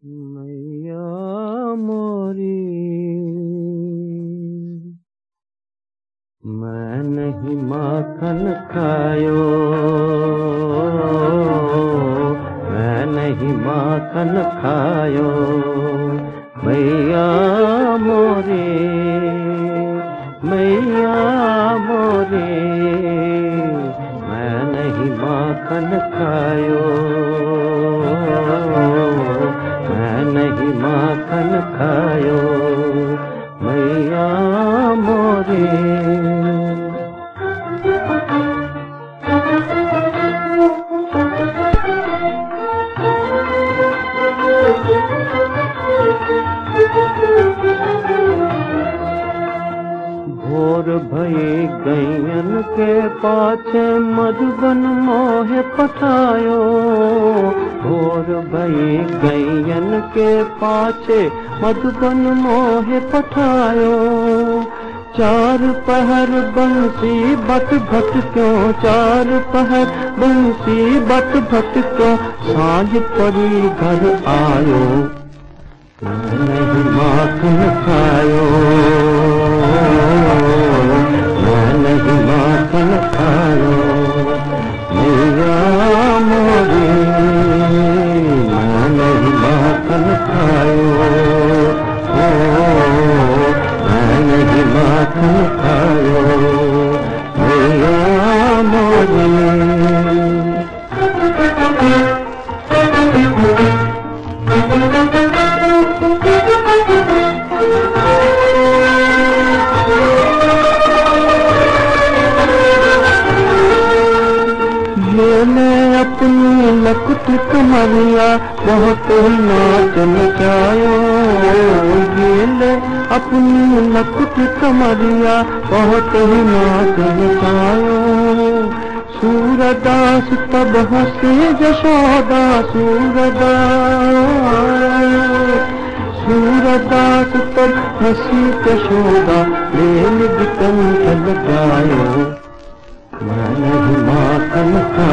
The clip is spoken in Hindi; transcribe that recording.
मैया मोरी मैं नहीं माखन खायो, मैं नहीं माखन खायो। मैया मोरी, मैया मोरी मैं नहीं माखन खायो, मैं नहीं माखन खायो। मैया मोरी भोर भई गैयन के पाछे मधुबन मोहे पठायो। भोर भई गैयन के पाछे मधुबन मोहे पठायो। चार पहर बंसी बट भट क्यों, चार पहर बंसी बट भट क्यों, सांझ पड़ी घर आयो। मैं नहीं माखन खायो, मैं नहीं माखन खायो। मैया मोरी मैं नहीं माखन खायो, मैं नहीं माखन खायो। मैया मोरी मैंने अपनी लकुट कमरिया बहुत नाच नचायो। ये अपनी लकुट कमरिया बहुत ही नाच नचायो। सूरदास तब हंसे जशोदा, सूरदास तब हंसी जशोदा, मेल बिकन चल जायो। मैं नहीं माखन